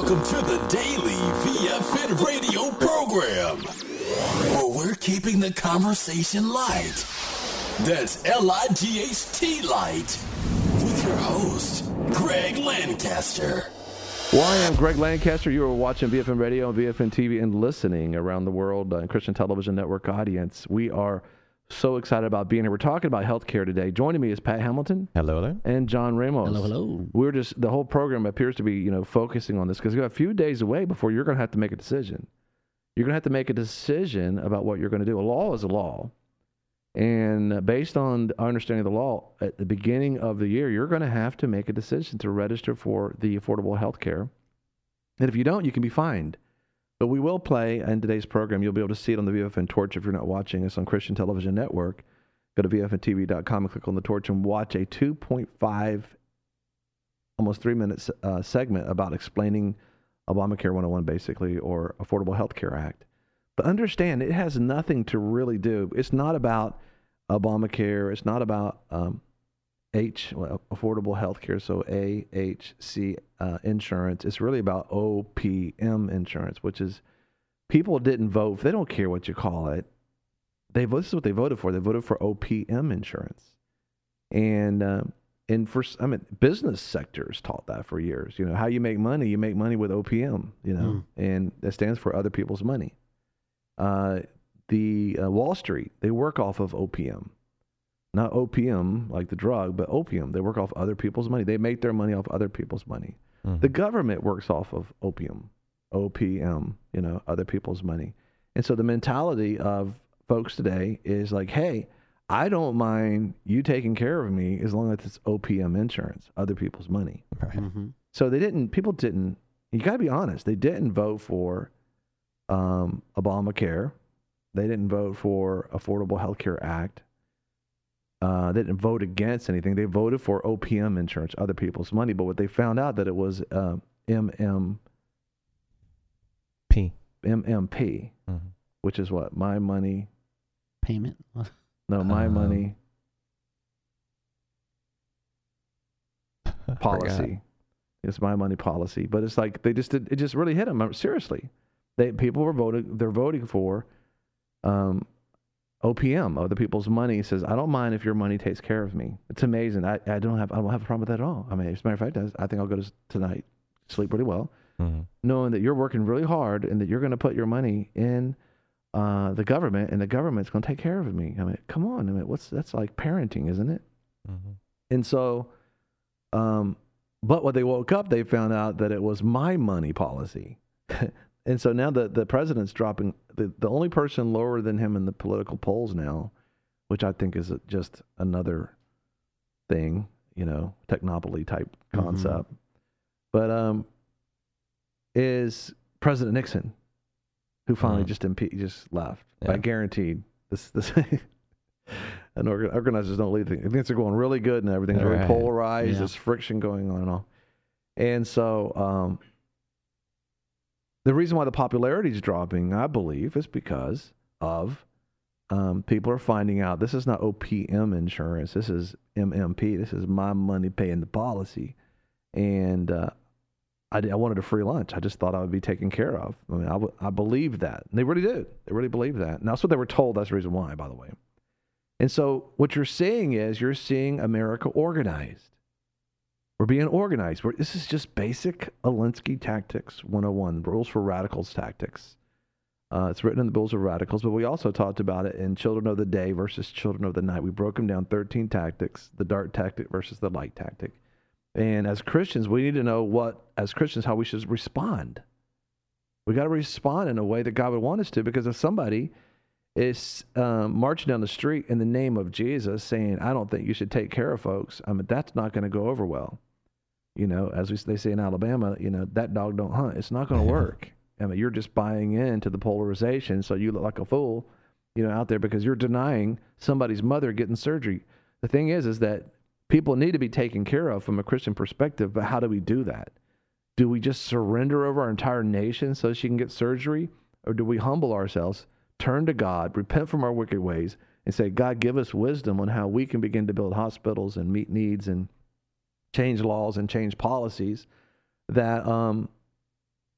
Welcome to the daily VFN radio program, where we're keeping the conversation light. That's L-I-G-H-T light. With your host, Greg Lancaster. Well, I am Greg Lancaster. You are watching VFN Radio and VFN TV and listening around the world Christian Television Network audience. We are so excited about being here. We're talking about healthcare today. Joining me is Pat Hamilton. Hello there. And John Ramos. Hello, hello. The whole program appears to be, focusing on this because we've got a few days away before you're going to have to make a decision. You're going to have to make a decision about what you're going to do. A law is a law. And based on our understanding of the law, at the beginning of the year, you're going to have to make a decision to register for the affordable health care. And if you don't, you can be fined. But we will play in today's program. You'll be able to see it on the VFN Torch if you're not watching us on Christian Television Network. Go to VFNTV.com and click on the torch and watch a 2.5, almost 3-minute segment about explaining Obamacare 101, basically, or Affordable Health Care Act. But understand, it has nothing to really do. It's not about Obamacare. It's not about affordable health care, so AHC insurance. It's really about OPM insurance, which is people didn't vote. They don't care what you call it. This is what they voted for. They voted for OPM insurance. And business sectors taught that for years. How you make money with OPM, and that stands for other people's money. Wall Street, they work off of OPM. Not opium, like the drug, but opium. They work off other people's money. They make their money off other people's money. Mm-hmm. The government works off of OPM, other people's money. And so the mentality of folks today is like, hey, I don't mind you taking care of me as long as it's OPM insurance, other people's money. Right. Mm-hmm. So people didn't, you got to be honest, they didn't vote for Obamacare. They didn't vote for Affordable Health Care Act. They didn't vote against anything. They voted for OPM insurance, other people's money. But what they found out that it was MMP, Mm-hmm. which is what? My money. Payment? No, my money policy. It's my money policy. But it's like it just really hit them. Seriously. People were voting for OPM, other people's money. Says, I don't mind if your money takes care of me. It's amazing. I don't have a problem with that at all. I mean, as a matter of fact, I think I'll go to tonight, sleep pretty well, knowing that you're working really hard and that you're going to put your money in the government, and the government's going to take care of me. I mean, come on. I mean, that's like parenting, isn't it? Mm-hmm. And so, but when they woke up, they found out that it was my money policy. And so now the president's dropping, the only person lower than him in the political polls now, which I think is just another thing, technopoly type concept, but is President Nixon, who finally just left. Yeah. I guaranteed this and organizers don't leave things. Things are going really good and everything's really polarized. Yeah. There's friction going on and all. And so the reason why the popularity is dropping, I believe, is because of people are finding out this is not OPM insurance. This is MMP. This is my money paying the policy. And I wanted a free lunch. I just thought I would be taken care of. I mean, I believed that. And they really did. They really believed that. And that's what they were told. That's the reason why, by the way. And so what you're seeing is you're seeing America organized. We're being organized. This is just basic Alinsky Tactics 101, Rules for Radicals Tactics. It's written in the Rules of Radicals, but we also talked about it in Children of the Day versus Children of the Night. We broke them down 13 tactics, the dark tactic versus the light tactic. And as Christians, we need to know how we should respond. We got to respond in a way that God would want us to, because if somebody is marching down the street in the name of Jesus saying, I don't think you should take care of folks, I mean, that's not going to go over well. As they say in Alabama, that dog don't hunt. It's not going to work. I mean, you're just buying into the polarization, so you look like a fool, out there because you're denying somebody's mother getting surgery. The thing is that people need to be taken care of from a Christian perspective, but how do we do that? Do we just surrender over our entire nation so she can get surgery? Or do we humble ourselves, turn to God, repent from our wicked ways, and say, God, give us wisdom on how we can begin to build hospitals and meet needs and change laws and change policies that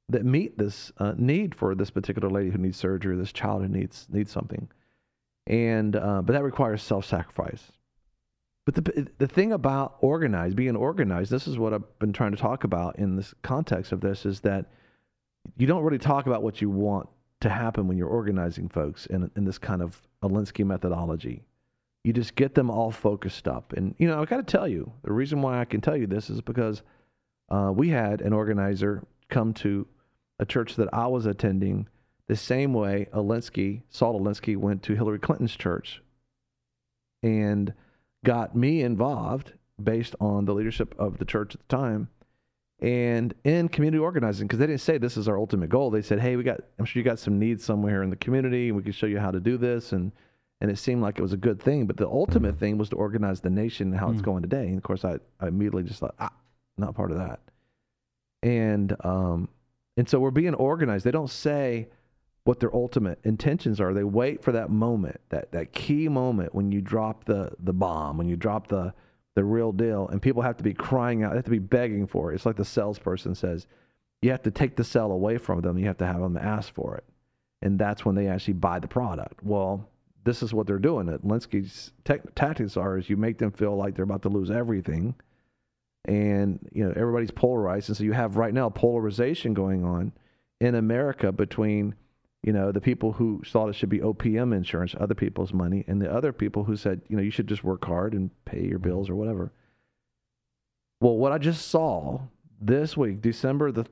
that meet this need for this particular lady who needs surgery, this child who needs something, and but that requires self-sacrifice. But the thing about being organized, this is what I've been trying to talk about in this context of this, is that you don't really talk about what you want to happen when you're organizing folks in this kind of Alinsky methodology. You just get them all focused up. And, I got to tell you, the reason why I can tell you this is because we had an organizer come to a church that I was attending the same way Saul Alinsky went to Hillary Clinton's church and got me involved based on the leadership of the church at the time and in community organizing, because they didn't say this is our ultimate goal. They said, hey, I'm sure you got some needs somewhere in the community and we can show you how to do this. And it seemed like it was a good thing. But the ultimate thing was to organize the nation and how it's going today. And of course, I immediately just thought, not part of that. And so we're being organized. They don't say what their ultimate intentions are. They wait for that moment, that key moment when you drop the bomb, when you drop the real deal, and people have to be crying out, they have to be begging for it. It's like the salesperson says, you have to take the sale away from them. You have to have them ask for it. And that's when they actually buy the product. Well, this is what they're doing. Alinsky's tactics is you make them feel like they're about to lose everything. And, everybody's polarized. And so you have right now polarization going on in America between, the people who thought it should be OPM insurance, other people's money, and the other people who said, you should just work hard and pay your bills or whatever. Well, what I just saw this week, December the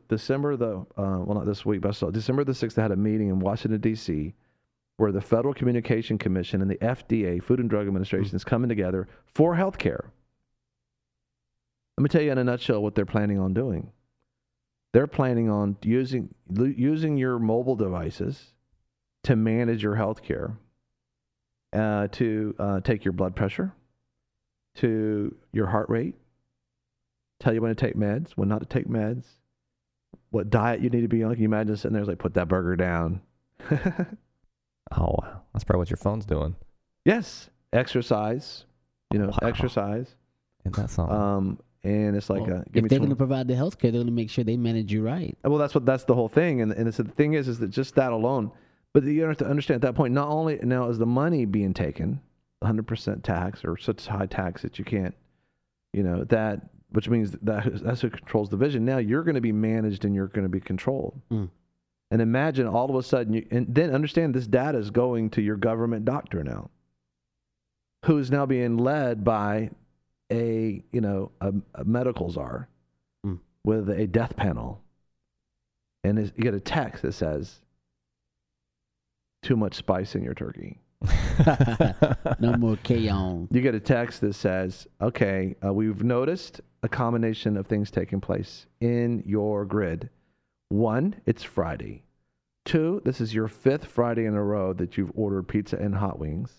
6th, they had a meeting in Washington, D.C., where the Federal Communication Commission and the FDA, Food and Drug Administration, is coming together for healthcare. Let me tell you in a nutshell what they're planning on doing. They're planning on using your mobile devices to manage your health care, to take your blood pressure, to your heart rate, tell you when to take meds, when not to take meds, what diet you need to be on. Can you imagine sitting there like, put that burger down? Oh, wow. That's probably what your phone's doing. Yes. Exercise, Wow. exercise. Isn't that something? And it's like, if they're going to provide the health care, they're going to make sure they manage you right. Well, that's the whole thing. And it's, the thing is that just that alone, but you have to understand at that point, not only now is the money being taken, 100% tax or such high tax that you can't, which means that's who controls the vision. Now you're going to be managed and you're going to be controlled. And imagine all of a sudden, and then understand this data is going to your government doctor now, who is now being led by a medical czar with a death panel. And you get a text that says, too much spice in your turkey. No more K-on. You get a text that says, okay, we've noticed a combination of things taking place in your grid. 1, it's Friday. 2, this is your 5th Friday in a row that you've ordered pizza and hot wings.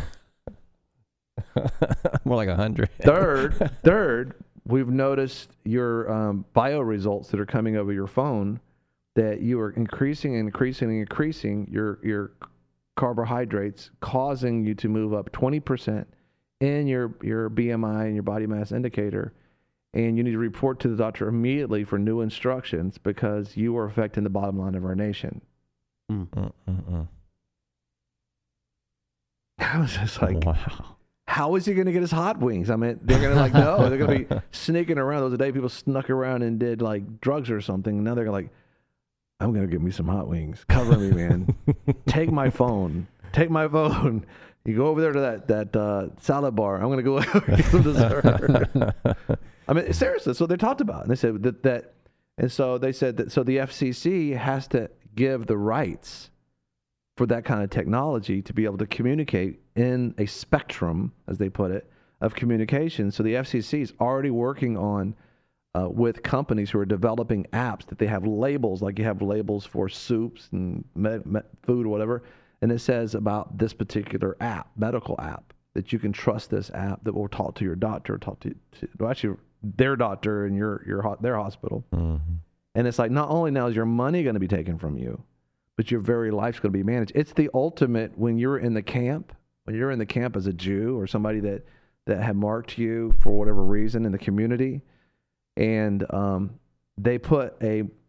More like 100. Third, we've noticed your bio results that are coming over your phone, that you are increasing your carbohydrates, causing you to move up 20% in your BMI and your body mass indicator. And you need to report to the doctor immediately for new instructions because you are affecting the bottom line of our nation. I was just like, wow. How is he going to get his hot wings? I mean, they're going to no, they're going to be sneaking around. There was a day people snuck around and did like drugs or something. Now they're like, I'm going to get me some hot wings. Cover me, man. Take my phone. You go over there to that salad bar. I'm going to go get some dessert. I mean, seriously. So they talked about it. And they said that, and so they said that, so the FCC has to give the rights for that kind of technology to be able to communicate in a spectrum, as they put it, of communication. So the FCC is already working on with companies who are developing apps that they have labels, like you have labels for soups and food or whatever, and it says about this particular app, medical app, that you can trust this app that will talk to your doctor, actually their doctor and their hospital. Mm-hmm. And it's like, not only now is your money going to be taken from you, but your very life's going to be managed. It's the ultimate when you're in the camp as a Jew or somebody that had marked you for whatever reason in the community, and they put a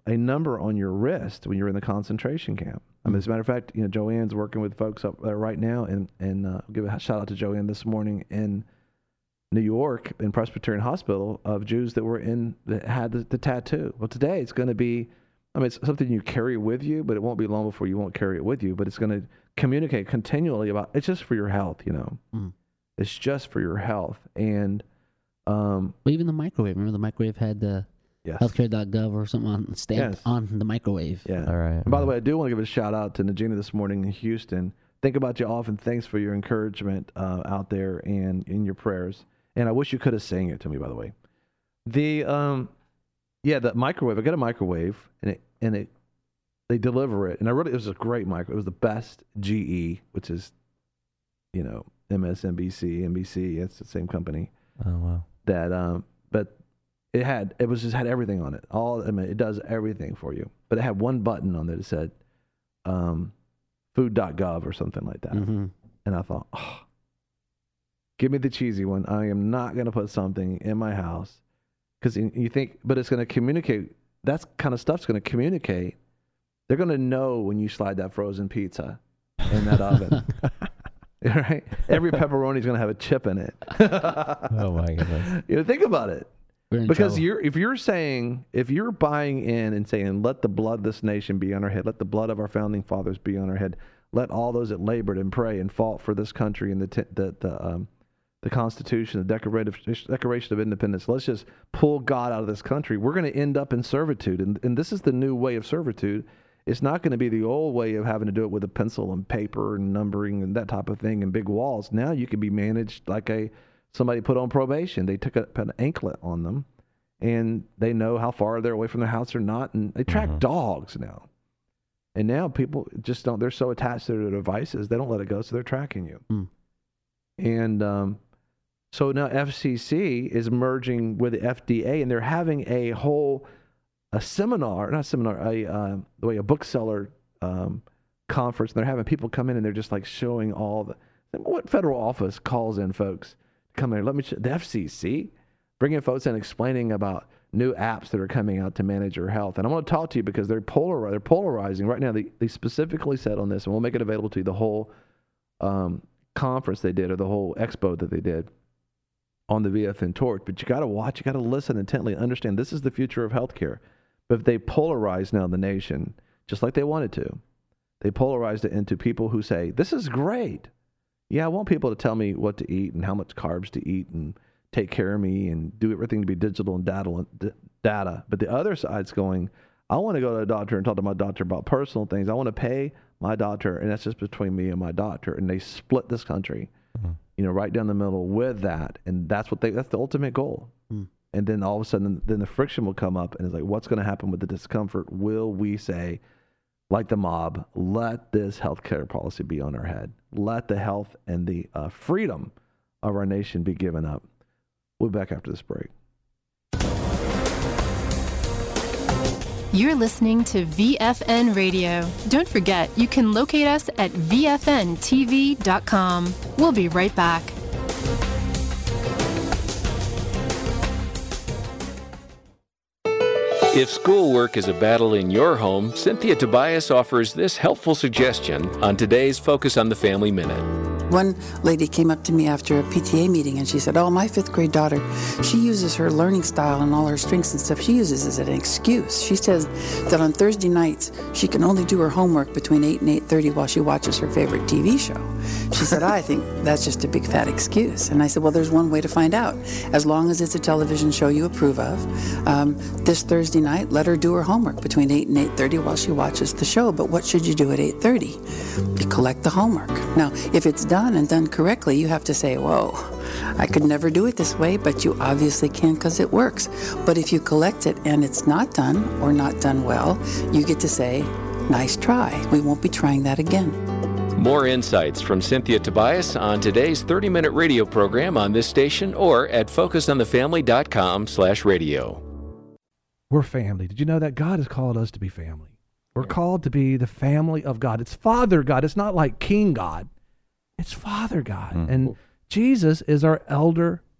a number on your wrist when you're in the concentration camp. I mean, as a matter of fact, Joanne's working with folks up there right now, and I'll give a shout out to Joanne this morning in New York in Presbyterian Hospital of Jews that had the tattoo. Well, today it's going to be, it's something you carry with you, but it won't be long before you won't carry it with you. But it's going to communicate continually about it's just for your health, It's just for your health, and well, even the microwave. Remember the microwave had the healthcare.gov or something stamped on the microwave. Yeah. All right. And by the way, I do want to give a shout out to Nagina this morning in Houston. Think about you often. Thanks for your encouragement out there and in your prayers. And I wish you could have sang it to me, by the way. The microwave. I got a microwave, and they deliver it, and it was a great microwave. It was the best GE, which is, MSNBC, NBC. It's the same company. Oh wow. That but it had everything on it. It does everything for you. But it had one button on there that said food.gov or something like that. Mm-hmm. And I thought, give me the cheesy one. I am not going to put something in my house because you think, but it's going to communicate. That kind of stuff's going to communicate. They're going to know when you slide that frozen pizza in that oven. Right? Every pepperoni is going to have a chip in it. Oh my goodness. Think about it. Because trouble. if you're buying in and saying, let the blood of this nation be on our head, let the blood of our founding fathers be on our head, let all those that labored and pray and fought for this country and the Constitution, the Declaration of Independence, let's just pull God out of this country, we're going to end up in servitude. And this is the new way of servitude. It's not going to be the old way of having to do it with a pencil and paper and numbering and that type of thing and big walls. Now you can be managed like somebody put on probation. They put an anklet on them, and they know how far they're away from their house or not, and they track dogs now. And now people just don't. They're so attached to their devices, they don't let it go, so they're tracking you. Mm. And so now FCC is merging with the FDA, and they're having a bookseller conference. And they're having people come in, and they're just like showing what federal office calls in folks. Come here, the FCC, bringing folks in, explaining about new apps that are coming out to manage your health. And I want to talk to you because they're polarizing right now. They specifically said on this, and we'll make it available to you, the whole conference they did, or the whole expo that they did on the VFN Torch. But you got to watch, you got to listen intently and understand this is the future of healthcare. But if they polarize now the nation, just like they wanted to, they polarized it into people who say, this is great. Yeah, I want people to tell me what to eat and how much carbs to eat and take care of me and do everything to be digital and data. But the other side's going, I want to go to a doctor and talk to my doctor about personal things. I want to pay my doctor, and that's just between me and my doctor. And they split this country, right down the middle with that. And that's the ultimate goal. Mm. And then all of a sudden, then the friction will come up, and it's like, what's going to happen with the discomfort? Will we say, like the mob, let this healthcare policy be on our head. Let the health and the freedom of our nation be given up. We'll be back after this break. You're listening to VFN Radio. Don't forget, you can locate us at VFNTV.com. We'll be right back. If schoolwork is a battle in your home, Cynthia Tobias offers this helpful suggestion on today's Focus on the Family Minute. One lady came up to me after a PTA meeting and she said, my 5th grade daughter, she uses her learning style and all her strengths and stuff, she uses as an excuse. She says that on Thursday nights, she can only do her homework between 8 and 8:30 while she watches her favorite TV show. She said, I think that's just a big fat excuse. And I said, well, there's one way to find out. As long as it's a television show you approve of, this Thursday night, let her do her homework between 8 and 8:30 while she watches the show. But what should you do at 8:30? You collect the homework. Now, if it's done and done correctly, you have to say, whoa, I could never do it this way, but you obviously can because it works. But if you collect it and it's not done or not done well, you get to say, nice try. We won't be trying that again. More insights from Cynthia Tobias on today's 30-minute radio program on this station or at focusonthefamily.com/radio. We're family. Did you know that God has called us to be family? We're called to be the family of God. It's Father God. It's not like King God. It's Father God. And Jesus is our elder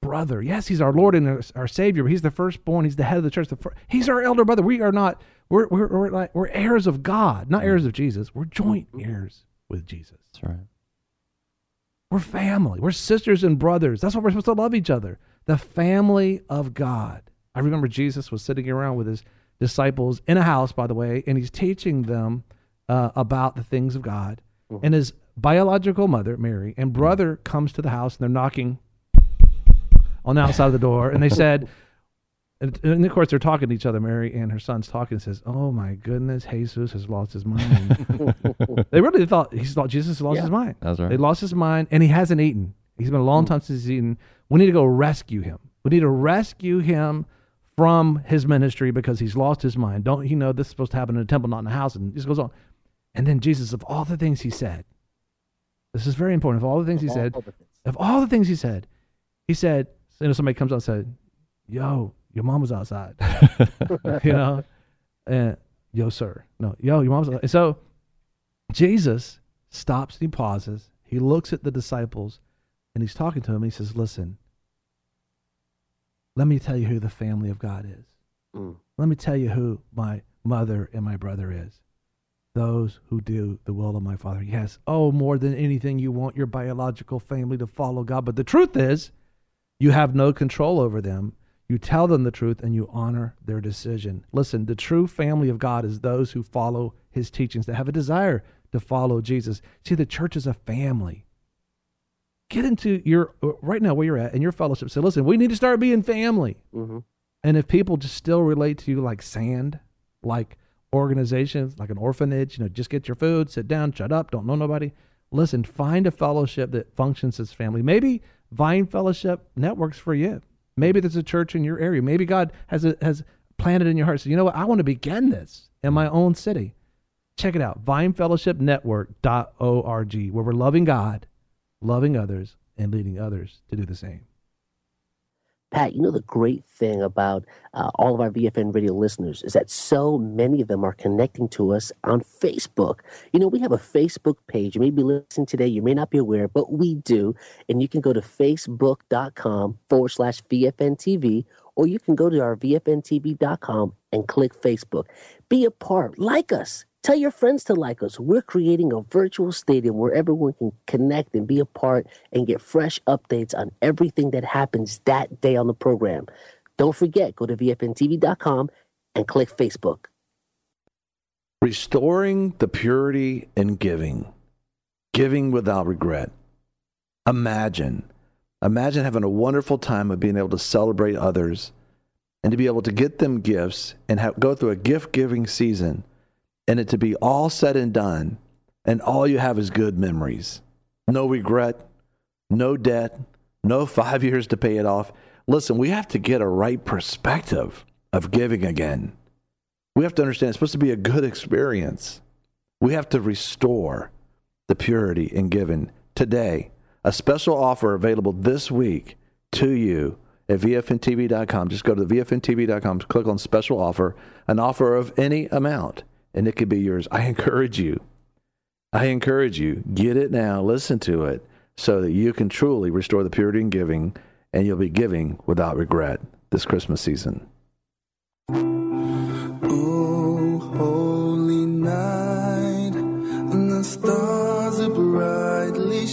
brother. Yes, he's our Lord and our Savior, but he's the firstborn. He's the head of the church. He's our elder brother. We are not, we're heirs of God, not heirs of Jesus. We're joint heirs with Jesus. That's right. We're family. We're sisters and brothers. That's what we're supposed to love each other. The family of God. I remember Jesus was sitting around with his disciples in a house, by the way, and he's teaching them about the things of God. And his biological mother, Mary, and brother comes to the house, and they're knocking on the outside of the door. And they said, and of course they're talking to each other, Mary and her son's talking, and says, oh my goodness, Jesus has lost his mind. They really thought Jesus lost his mind. That's right. They lost his mind, and he hasn't eaten. He's been a long time since he's eaten. We need to go rescue him. We need to rescue him from his ministry because he's lost his mind. Don't you know this is supposed to happen in a temple, not in a house? And this goes on. And then Jesus, of all the things he said, this is very important. Of all the things he said, he said, somebody comes out and said, yo, your mom was outside. And yo, sir. No, yo, your mom's outside. And so Jesus stops and he pauses. He looks at the disciples and he's talking to them. He says, listen, let me tell you who the family of God is. Let me tell you who my mother and my brother is. Those who do the will of my Father. Yes. Oh, more than anything, you want your biological family to follow God. But the truth is, you have no control over them. You tell them the truth and you honor their decision. Listen, the true family of God is those who follow his teachings, that have a desire to follow Jesus. See, the church is a family. Get into right now where you're at in your fellowship. Say, listen, we need to start being family. And if people just still relate to you like sand, like organizations, like an orphanage, just get your food, sit down, shut up, don't know nobody. Listen, find a fellowship that functions as family. Maybe Vine Fellowship Network's for you. Maybe there's a church in your area. Maybe God has planted in your heart. So you know what? I want to begin this in my own city. Check it out. VineFellowshipNetwork.org, where we're loving God, loving others, and leading others to do the same. Pat, the great thing about all of our VFN radio listeners is that so many of them are connecting to us on Facebook. We have a Facebook page. You may be listening today. You may not be aware, but we do. And you can go to facebook.com/VFNTV, or you can go to our VFNTV.com and click Facebook. Be a part. Like us. Tell your friends to like us. We're creating a virtual stadium where everyone can connect and be a part and get fresh updates on everything that happens that day on the program. Don't forget, go to VFNTV.com and click Facebook. Restoring the purity in giving. Giving without regret. Imagine having a wonderful time of being able to celebrate others and to be able to get them gifts and go through a gift-giving season, and it to be all said and done, and all you have is good memories. No regret, no debt, no 5 years to pay it off. Listen, we have to get a right perspective of giving again. We have to understand it's supposed to be a good experience. We have to restore the purity in giving. Today, a special offer available this week to you at VFNTV.com. Just go to the VFNTV.com, click on special offer, an offer of any amount, and it could be yours. I encourage you, get it now, listen to it, so that you can truly restore the purity in giving, and you'll be giving without regret this Christmas season. Oh, holy night, and the stars are brightly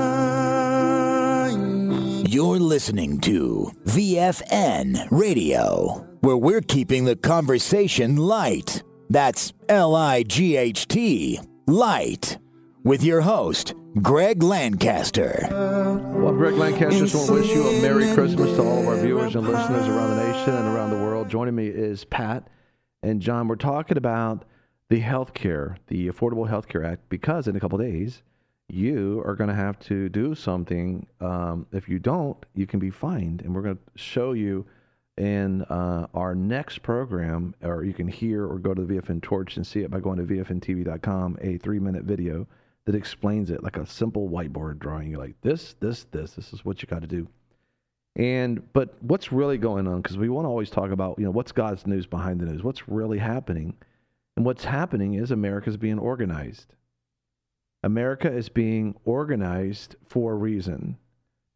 shining. You're listening to VFN Radio, where we're keeping the conversation light. That's LIGHT, light, with your host, Greg Lancaster. Well, Greg Lancaster, just want to wish you a Merry Christmas to all of our viewers and listeners around the nation and around the world. Joining me is Pat and John. We're talking about the healthcare, the Affordable Health Care Act, because in a couple of days, you are going to have to do something. If you don't, you can be fined. And we're going to show you in our next program, or you can hear or go to the VFN Torch and see it by going to VFNTV.com, a 3-minute video that explains it like a simple whiteboard drawing. You're like, this is what you got to do. But what's really going on, because we want to always talk about, what's God's news behind the news, what's really happening. And what's happening is America's being organized. America is being organized for a reason. And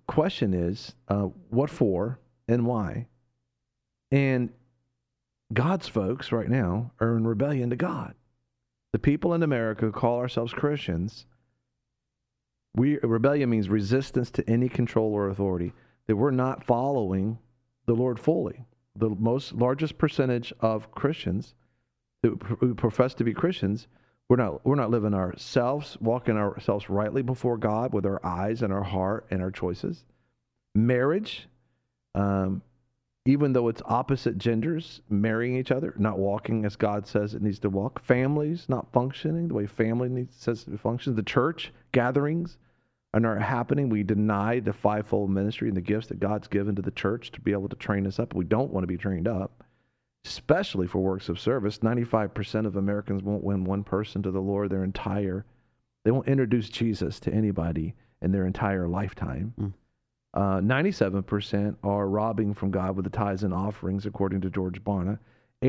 question is, what for and why? And God's folks right now are in rebellion to God. The people in America who call ourselves Christians, rebellion means resistance to any control or authority, that we're not following the Lord fully. The largest percentage of Christians who profess to be Christians, we're not living ourselves, walking ourselves rightly before God with our eyes and our heart and our choices. Marriage, even though it's opposite genders marrying each other, not walking as God says it needs to walk. Families not functioning the way family says to function. The church gatherings are not happening. We deny the fivefold ministry and the gifts that God's given to the church to be able to train us up. We don't want to be trained up, especially for works of service. 95% of Americans won't win one person to the Lord they won't introduce Jesus to anybody in their entire lifetime. 97% are robbing from God with the tithes and offerings, according to George Barna.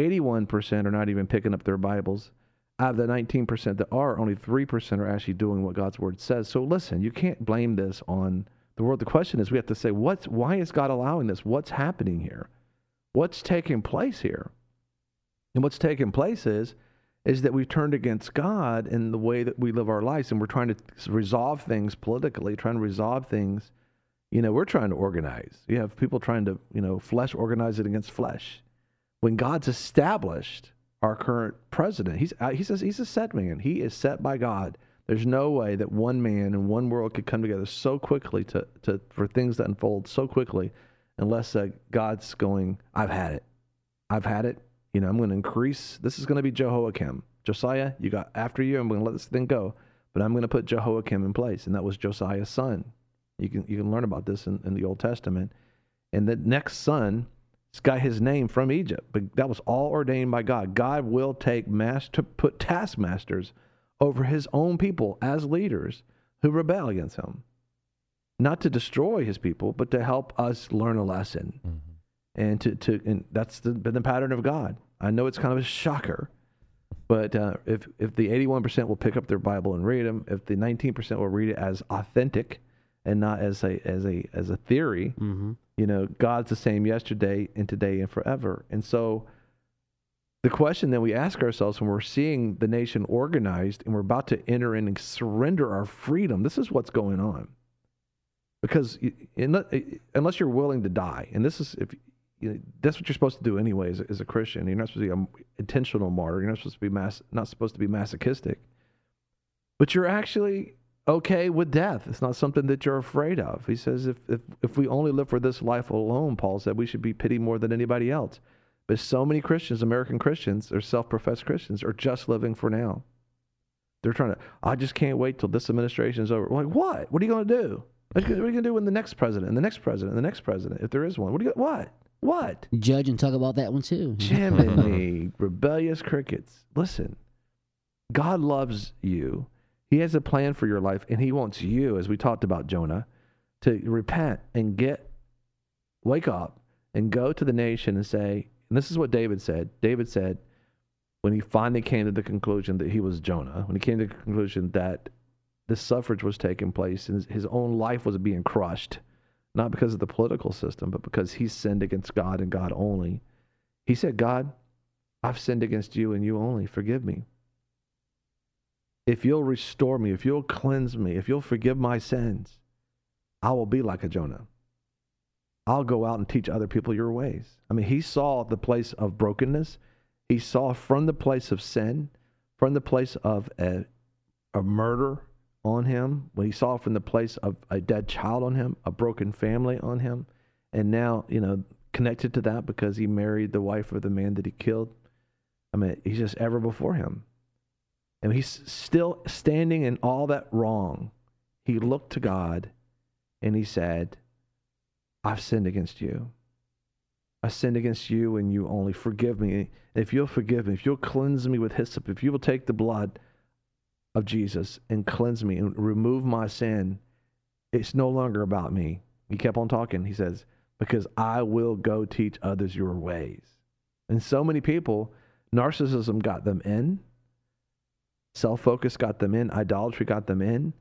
81% are not even picking up their Bibles. Out of the 19% that are, only 3% are actually doing what God's word says. So listen, you can't blame this on the world. The question is, we have to say, why is God allowing this? What's happening here? What's taking place here? And what's taking place is that we've turned against God in the way that we live our lives, and we're trying to resolve things politically, trying to resolve things. We're trying to organize. You have people trying to, flesh organize it against flesh. When God's established our current president, he says he's a set man. He is set by God. There's no way that one man and one world could come together so quickly for things that unfold so quickly, unless God's going, I've had it. I'm going to increase. This is going to be Jehoiakim. Josiah, you got after you. I'm going to let this thing go, but I'm going to put Jehoiakim in place, and that was Josiah's son. You can learn about this in the Old Testament. And the next son got his name from Egypt, but that was all ordained by God. God will to put taskmasters over his own people as leaders who rebel against him. Not to destroy his people, but to help us learn a lesson. Mm-hmm. And that's been the pattern of God. I know it's kind of a shocker, but if the 81% will pick up their Bible and read them, if the 19% will read it as authentic and not as a theory, mm-hmm. God's the same yesterday and today and forever. And so the question that we ask ourselves when we're seeing the nation organized and we're about to enter in and surrender our freedom, this is what's going on. Because unless you're willing to die, and this is that's what you're supposed to do anyway as a Christian. You're not supposed to be an intentional martyr. You're not supposed to be masochistic. But you're actually okay with death. It's not something that you're afraid of. He says if we only live for this life alone, Paul said, we should be pitied more than anybody else. But so many Christians, American Christians, or self-professed Christians, are just living for now. They're trying to, I just can't wait till this administration is over. Like, what? What are you going to do? What are you going to do when the next president, and the next president, and the next president, if there is one? What? Judge and talk about that one too. Jiminy, rebellious crickets. Listen, God loves you. He has a plan for your life, and he wants you, as we talked about Jonah, to repent and wake up and go to the nation and say, and this is what David said. David said, when he finally came to the conclusion that he was Jonah, when he came to the conclusion that this suffrage was taking place and his own life was being crushed, not because of the political system, but because he sinned against God and God only. He said, God, I've sinned against you and you only. Forgive me. If you'll restore me, if you'll cleanse me, if you'll forgive my sins, I will be like a Jonah. I'll go out and teach other people your ways. I mean, he saw the place of brokenness. He saw from the place of sin, from the place of a murder on him, when he saw from the place of a dead child on him, a broken family on him, and now, connected to that because he married the wife of the man that he killed. I mean, he's just ever before him. And he's still standing in all that wrong. He looked to God and he said, I've sinned against you. I sinned against you and you only. Forgive me. And if you'll forgive me, if you'll cleanse me with hyssop, if you will take the blood of Jesus and cleanse me and remove my sin, it's no longer about me. He kept on talking. He says, because I will go teach others your ways. And so many people, narcissism got them in. Self-focus got them in. Idolatry got them in.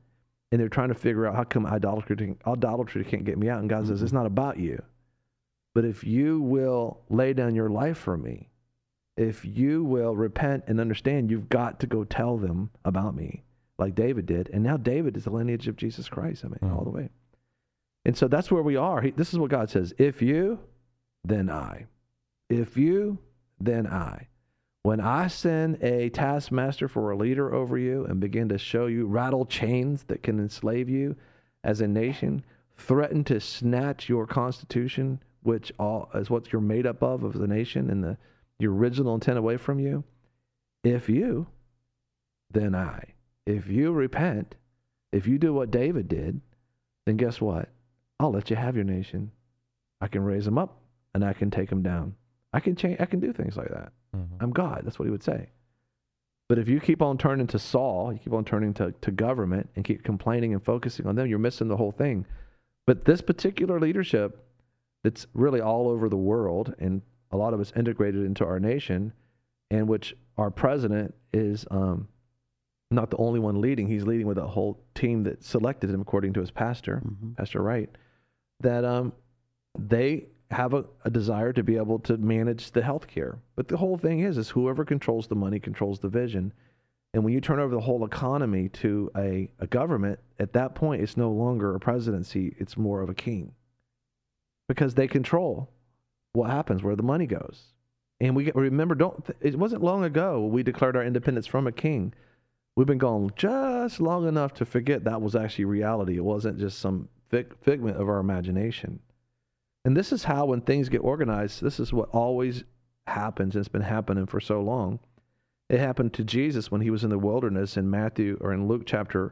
and they're trying to figure out how come idolatry can't get me out. And God says, it's not about you. But if you will lay down your life for me, if you will repent and understand, you've got to go tell them about me, like David did. And now David is the lineage of Jesus Christ, all the way. And so that's where we are. This is what God says. If you, then I. If you, then I. When I send a taskmaster for a leader over you and begin to show you rattle chains that can enslave you as a nation, threaten to snatch your constitution, which all is what you're made up of the nation and your original intent away from you, if you, then I. If you repent, if you do what David did, then guess what? I'll let you have your nation. I can raise them up and I can take them down. I can change. I can do things like that. I'm God. That's what he would say. But if you keep on turning to Saul, you keep on turning to government and keep complaining and focusing on them, you're missing the whole thing. But this particular leadership that's really all over the world, and a lot of it's integrated into our nation, and which our president is not the only one leading. He's leading with a whole team that selected him according to his pastor, Pastor Wright, that they have a desire to be able to manage the health care. But the whole thing is whoever controls the money controls the vision. And when you turn over the whole economy to a government, at that point, it's no longer a presidency. It's more of a king. Because they control what happens, where the money goes. And we remember, it wasn't long ago we declared our independence from a king. We've been gone just long enough to forget that was actually reality. It wasn't just some figment of our imagination. And this is how, when things get organized, this is what always happens, and it's been happening for so long. It happened to Jesus when he was in the wilderness in Matthew, or in Luke chapter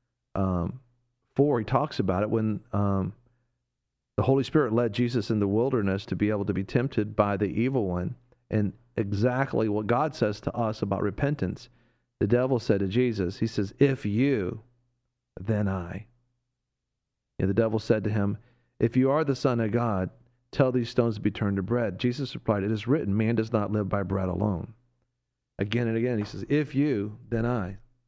4. He talks about it when the Holy Spirit led Jesus in the wilderness to be able to be tempted by the evil one. And exactly what God says to us about repentance. The devil said to Jesus, he says, if you, then I. And the devil said to him, if you are the Son of God, tell these stones to be turned to bread. Jesus replied, it is written, man does not live by bread alone. Again and again, he says, if you, then I.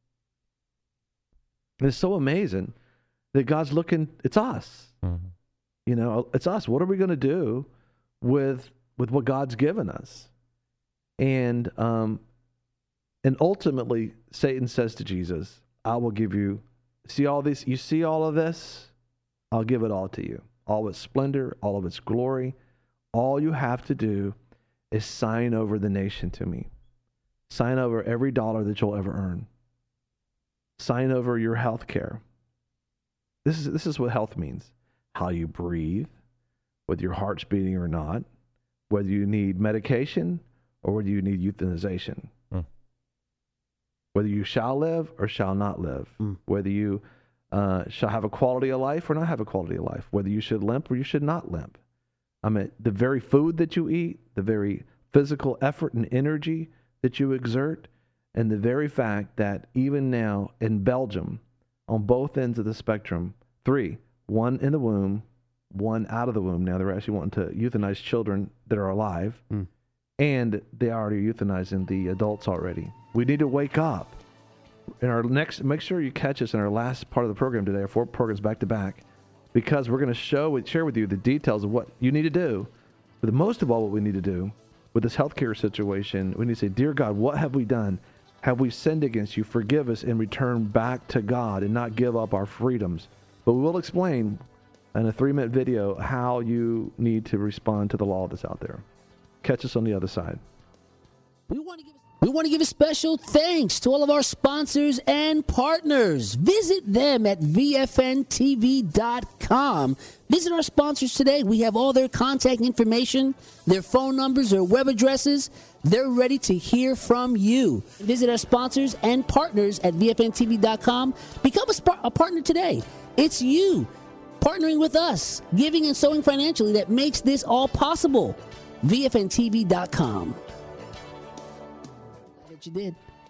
And it's so amazing that God's looking, it's us. You know, it's us. What are we going to do with what God's given us? And ultimately, Satan says to Jesus, I will give you, see all this? You see all of this? I'll give it all to you. All of its splendor, all of its glory. All you have to do is sign over the nation to me. Sign over every dollar that you'll ever earn. Sign over your health care. This is what health means. How you breathe, whether your heart's beating or not, whether you need medication or whether you need euthanization. Whether you shall live or shall not live. Whether you shall have a quality of life or not have a quality of life. Whether you should limp or you should not limp. I mean, the very food that you eat, the very physical effort and energy that you exert, and the very fact that even now in Belgium, on both ends of the spectrum, 3, one in the womb, one out of the womb. Now they're actually wanting to euthanize children that are alive, and they are already euthanizing the adults already. We need to wake up. In our next, make sure you catch us in our last part of the program today, our 4 programs back to back, because we're going to share with you the details of what you need to do. But most of all, what we need to do with this healthcare situation, we need to say, dear God, what have we done? Have we sinned against you? Forgive us and return back to God and not give up our freedoms. But we will explain in a 3-minute video how you need to respond to the law that's out there. Catch us on the other side. We want to give a special thanks to all of our sponsors and partners. Visit them at VFNTV.com. Visit our sponsors today. We have all their contact information, their phone numbers, their web addresses. They're ready to hear from you. Visit our sponsors and partners at VFNTV.com. Become a partner today. It's you partnering with us, giving and sowing financially that makes this all possible. VFNTV.com. You did.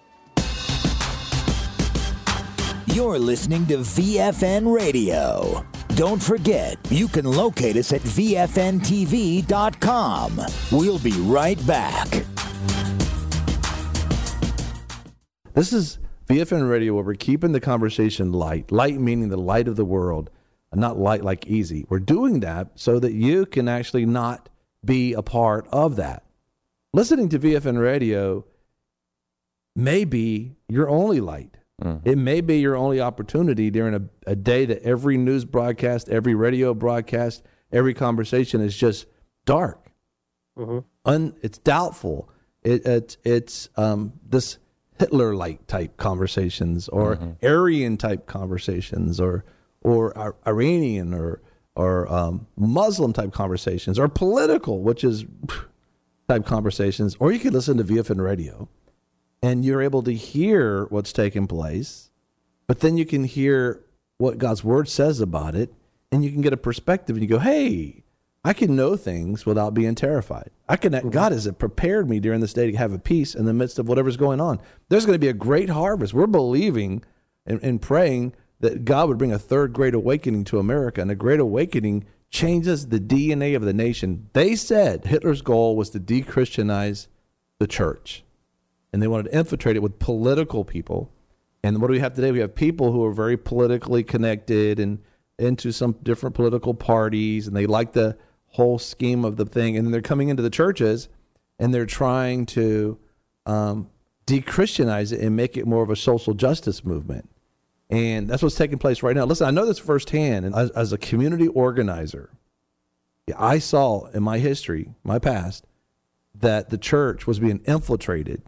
You're listening to VFN Radio. Don't forget, you can locate us at VFNTV.com. We'll be right back. This is VFN Radio, where we're keeping the conversation light. Light meaning the light of the world, not light like easy. We're doing that so that you can actually not be a part of that. Listening to VFN Radio may be your only light. It may be your only opportunity during a day that every news broadcast, every radio broadcast, every conversation is just dark. It's doubtful. It's this Hitler-like type conversations, or Aryan type conversations, or Iranian or Muslim type conversations, or political, which is type conversations. Or you could listen to VFN Radio, and you're able to hear what's taking place, but then you can hear what God's word says about it, and you can get a perspective, and you go, hey, I can know things without being terrified. God has prepared me during this day to have a peace in the midst of whatever's going on. There's going to be a great harvest. We're believing and praying that God would bring a third great awakening to America, and a great awakening changes the DNA of the nation. They said Hitler's goal was to de-Christianize the church, and they wanted to infiltrate it with political people. And what do we have today? We have people who are very politically connected and into some different political parties, and they like the whole scheme of the thing. And then they're coming into the churches, and they're trying to de-Christianize it and make it more of a social justice movement. And that's what's taking place right now. Listen, I know this firsthand. And as a community organizer, I saw in my history, my past, that the church was being infiltrated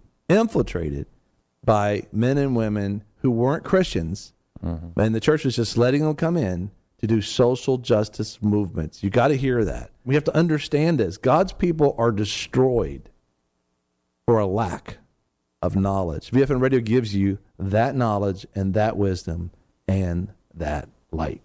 by men and women who weren't Christians, and the church was just letting them come in to do social justice movements. You got to hear that. We have to understand this. God's people are destroyed for a lack of knowledge. VFN Radio gives you that knowledge and that wisdom and that light.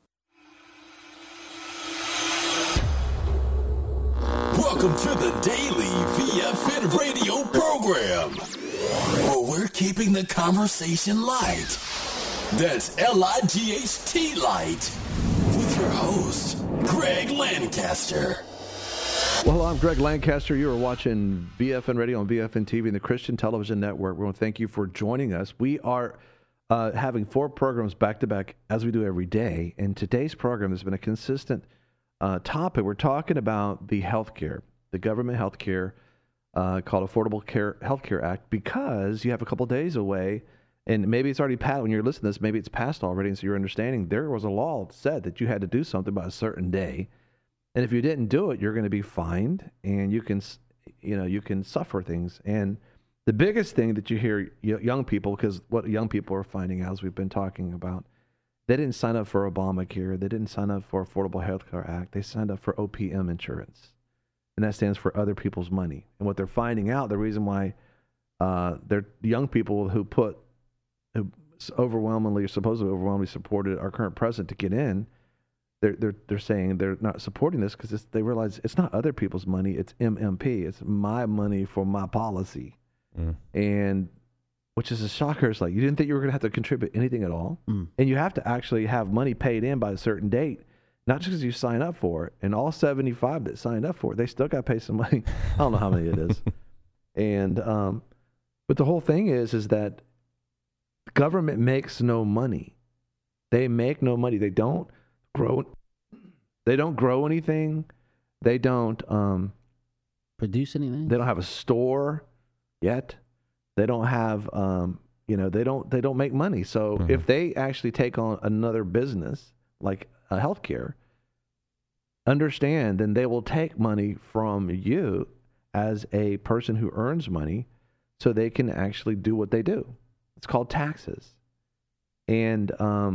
Welcome to the daily VFN Radio program, where we're keeping the conversation light. That's L-I-G-H-T light, with your host, Greg Lancaster. Well, I'm Greg Lancaster. You are watching VFN Radio on VFN TV and the Christian Television Network. We want to thank you for joining us. We are having 4 programs back-to-back, as we do every day. And today's program has been a consistent topic. We're talking about the healthcare, the government healthcare called Affordable Care Healthcare Act, because you have a couple days away, and maybe it's already passed. When you're listening to this, maybe it's passed already, and so you're understanding there was a law that said that you had to do something by a certain day. And if you didn't do it, you're going to be fined, and you can suffer things. And the biggest thing that you hear young people, because what young people are finding out, as we've been talking about, they didn't sign up for Obamacare. They didn't sign up for Affordable Health Care Act. They signed up for OPM insurance, and that stands for other people's money. And what they're finding out, the reason why they're young people who overwhelmingly, or supposedly overwhelmingly, supported our current president to get in, they're saying they're not supporting this because they realize it's not other people's money, it's MMP, it's my money for my policy. And which is a shocker. It's like, you didn't think you were going to have to contribute anything at all, and you have to actually have money paid in by a certain date, not just because you sign up for it. And all 75 that signed up for it, they still got to pay some money. I don't know how many it is. And but the whole thing is that the government makes no money. They make no money. They don't grow anything. They don't produce anything. They don't have a store yet. They don't have they don't make money. So if they actually take on another business like healthcare, understand, then they will take money from you as a person who earns money, so they can actually do what they do. It's called taxes. And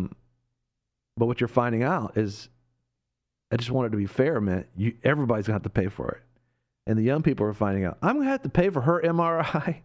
but what you're finding out is, I just want it to be fair, man. Everybody's gonna have to pay for it. And the young people are finding out, I'm gonna have to pay for her MRI.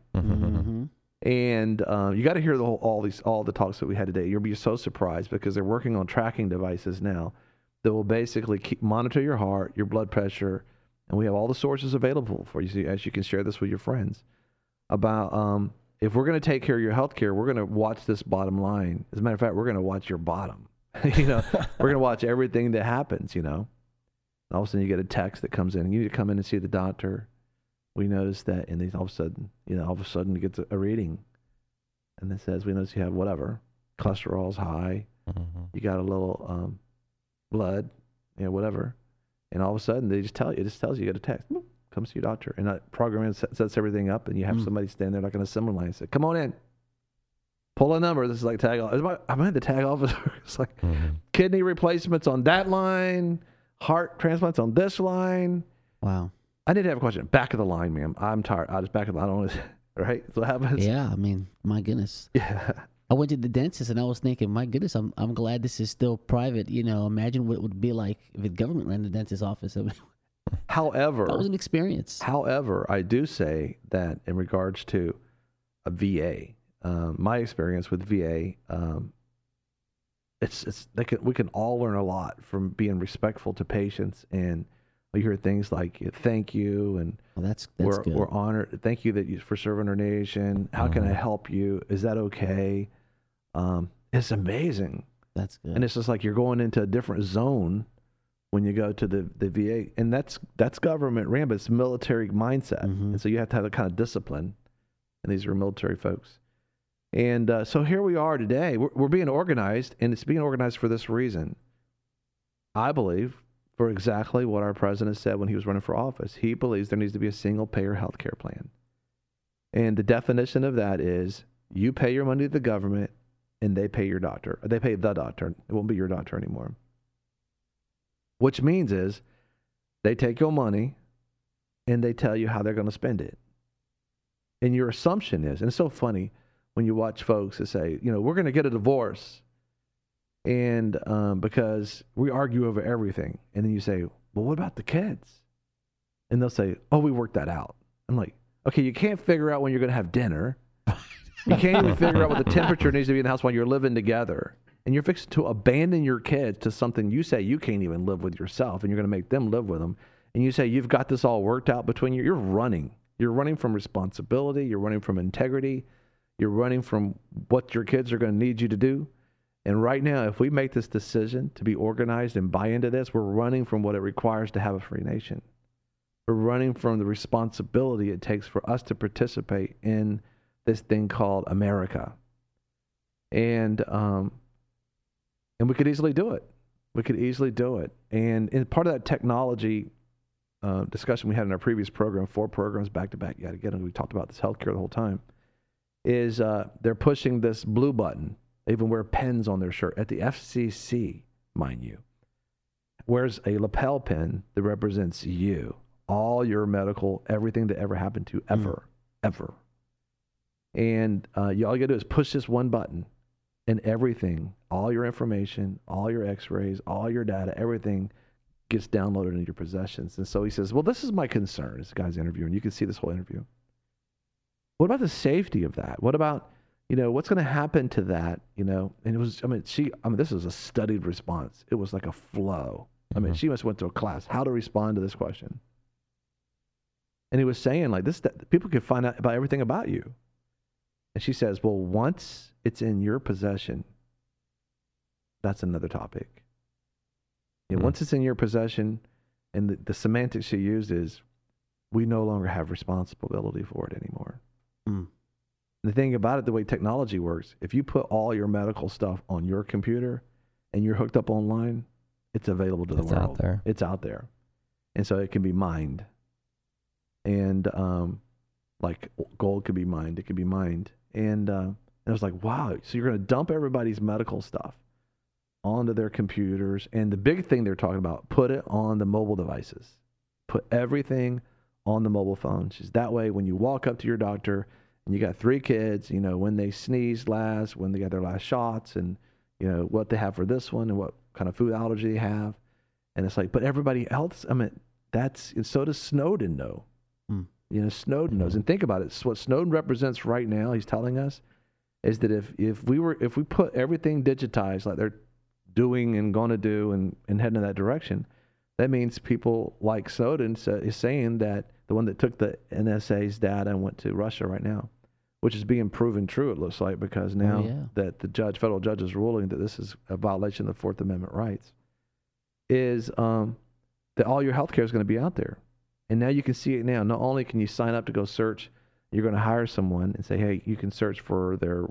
And you got to hear all the talks that we had today. You'll be so surprised, because they're working on tracking devices now that will basically monitor your heart, your blood pressure, and we have all the sources available for you, so as you can share this with your friends about if we're going to take care of your health care, we're going to watch this bottom line. As a matter of fact, we're going to watch your bottom. We're going to watch everything that happens. And all of a sudden you get a text that comes in, and you need to come in and see the doctor. We noticed that, and then all of a sudden you get a reading, and it says, we notice you have whatever, cholesterol's high, you got a little blood, whatever. And all of a sudden, they just tell you, it just tells you, you get a text, boop, come see your doctor. And that program sets everything up, and you have somebody stand there like an assembly line and say, come on in. Pull a number. This is like tag. I'm at the tag officer. It's like kidney replacements on that line, heart transplants on this line. Wow. I did have a question. Back of the line, ma'am. I'm tired. I just back of the line. I don't want to, right? So what happens? Yeah, I mean, my goodness. Yeah. I went to the dentist and I was thinking, my goodness, I'm glad this is still private. Imagine what it would be like if the government ran the dentist's office. However, that was an experience. However, I do say that in regards to a VA, my experience with VA, we can all learn a lot from being respectful to patients, and you hear things like "thank you" and that's we're good. We're honored. Thank you for serving our nation. How can I help you? Is that okay? It's amazing. That's good. And it's just like you're going into a different zone when you go to the VA, and that's government ran, but it's military mindset, and so you have to have a kind of discipline. And these are military folks. And so here we are today. We're being organized, and it's being organized for this reason. I believe for exactly what our president said when he was running for office. He believes there needs to be a single-payer health care plan. And the definition of that is you pay your money to the government, and they pay your doctor. They pay the doctor. It won't be your doctor anymore. Which means is they take your money, and they tell you how they're going to spend it. And your assumption is, and it's so funny when you watch folks that say, we're going to get a divorce, and because we argue over everything. And then you say, well, what about the kids? And they'll say, oh, we worked that out. I'm like, okay, you can't figure out when you're going to have dinner. You can't even figure out what the temperature needs to be in the house while you're living together. And you're fixing to abandon your kids to something you say you can't even live with yourself, and you're going to make them live with them. And you say you've got this all worked out between you. You're running. You're running from responsibility. You're running from integrity. You're running from what your kids are going to need you to do. And right now, if we make this decision to be organized and buy into this, we're running from what it requires to have a free nation. We're running from the responsibility it takes for us to participate in this thing called America. And we could easily do it. We could easily do it. And in part of that technology discussion we had in our previous program, 4 programs back to back, yet again, and we talked about this healthcare the whole time, is they're pushing this blue button. They even wear pens on their shirt at the FCC, mind you. Wears a lapel pin that represents you, all your medical, everything that ever happened to you, ever. And all you gotta do is push this one button, and everything, all your information, all your x-rays, all your data, everything gets downloaded into your possessions. And so he says, well, this is my concern. This guy's interviewing. You can see this whole interview. What about the safety of that? What about, what's going to happen to that? And it was, this is a studied response. It was like a flow. She must have went to a class, how to respond to this question. And he was saying like this, that people could find out about everything about you. And she says, well, once it's in your possession, that's another topic. Once it's in your possession, and the semantics she used is, we no longer have responsibility for it anymore. The thing about it, the way technology works, if you put all your medical stuff on your computer and you're hooked up online, it's available to the world. Out there. It's out there. And so it can be mined. And like gold could be mined. It could be mined. And I was like, wow, so you're going to dump everybody's medical stuff onto their computers. And the big thing they're talking about, put it on the mobile devices. Put everything on the mobile phone. That way, when you walk up to your doctor and you got 3 kids, when they sneeze last, when they got their last shots, and, what they have for this one and what kind of food allergy they have. And it's like, but everybody else, so does Snowden know. Snowden knows. And think about it. So what Snowden represents right now, he's telling us, is that if we put everything digitized like they're doing and going to do and heading in that direction, that means people like Snowden is saying that the one that took the NSA's data and went to Russia right now, which is being proven true, it looks like, because now that the federal judge is ruling that this is a violation of the 4th Amendment rights, is that all your health care is going to be out there. And now you can see it now. Not only can you sign up to go search, you're going to hire someone and say, hey, you can search for their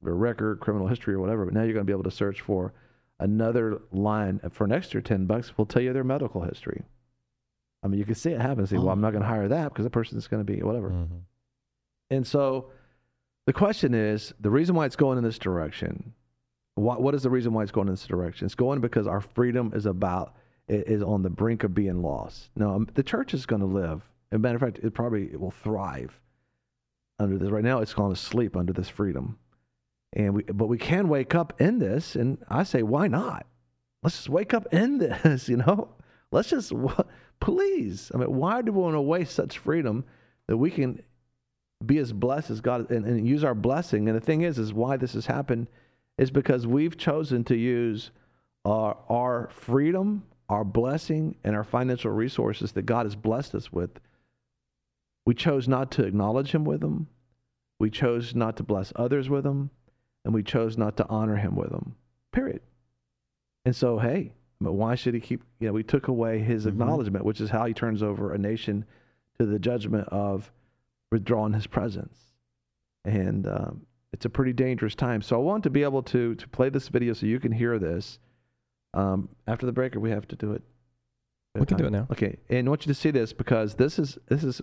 their record, criminal history, or whatever. But now you're going to be able to search for another line for an extra $10. We'll tell you their medical history. I mean, you can see it happen. Say, well, I'm not going to hire that because the person's going to be whatever. Mm-hmm. And so the question is, the reason why it's going in this direction, what is the reason why it's going in this direction? It's going because our freedom is on the brink of being lost. Now, the church is going to live. As a matter of fact, it will thrive under this. Right now, it's going to sleep under this freedom. But we can wake up in this, and I say, why not? Let's just wake up in this, Let's just, please. I mean, why do we want to waste such freedom that we can be as blessed as God and use our blessing? And the thing is why this has happened is because we've chosen to use our freedom, our blessing, and our financial resources that God has blessed us with. We chose not to acknowledge him with them. We chose not to bless others with them. And we chose not to honor him with them, period. And so, hey, but why should he keep, we took away his acknowledgement, which is how he turns over a nation to the judgment of withdrawing his presence. And it's a pretty dangerous time. So I want to be able to play this video so you can hear this after the break, or we have to do it? We can do it now. Okay, and I want you to see this because this is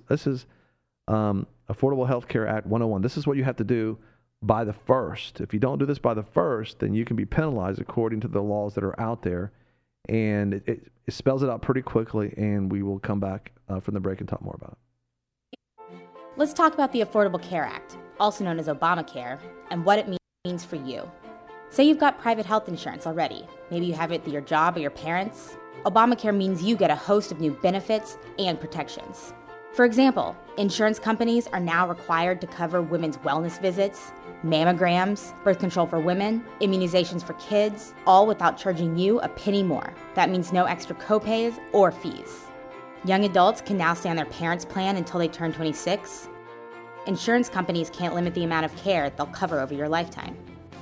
Affordable Health Care Act 101. This is what you have to do by the 1st. If you don't do this by the 1st, then you can be penalized according to the laws that are out there. And it spells it out pretty quickly, and we will come back from the break and talk more about it. Let's talk about the Affordable Care Act, also known as Obamacare, and what it means for you. Say you've got private health insurance already. Maybe you have it through your job or your parents. Obamacare means you get a host of new benefits and protections. For example, insurance companies are now required to cover women's wellness visits, mammograms, birth control for women, immunizations for kids, all without charging you a penny more. That means no extra copays or fees. Young adults can now stay on their parents' plan until they turn 26. Insurance companies can't limit the amount of care they'll cover over your lifetime.